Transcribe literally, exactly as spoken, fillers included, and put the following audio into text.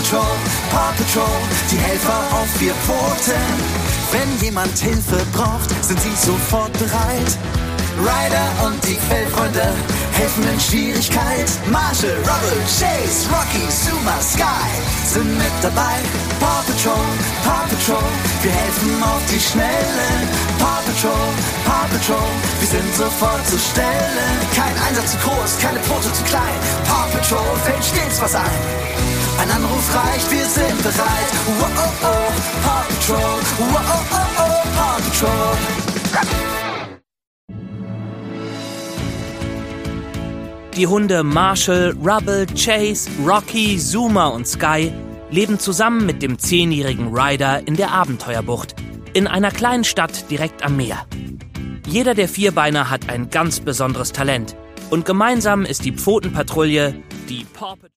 Paw Patrol, Paw Patrol, die Helfer auf vier Pfoten. Wenn jemand Hilfe braucht, sind sie sofort bereit. Ryder und die Fellfreunde helfen in Schwierigkeit. Marshall, Rubble, Chase, Rocky, Zuma, Sky sind mit dabei. Paw Patrol, Paw Patrol, wir helfen auf die Schnelle. Paw Patrol, Paw Patrol, wir sind sofort zur Stelle. Kein Einsatz zu groß, keine Pfote zu klein. Paw Patrol fällt stets was ein. Ein Anruf reicht, wir sind bereit. Wow, oh, oh, Paw Patrol, wow, oh, oh, oh, Paw Patrol. Die Hunde Marshall, Rubble, Chase, Rocky, Zuma und Sky leben zusammen mit dem zehnjährigen Ryder in der Abenteuerbucht, in einer kleinen Stadt direkt am Meer. Jeder der Vierbeiner hat ein ganz besonderes Talent und gemeinsam ist die Pfotenpatrouille, die Paw Patrol.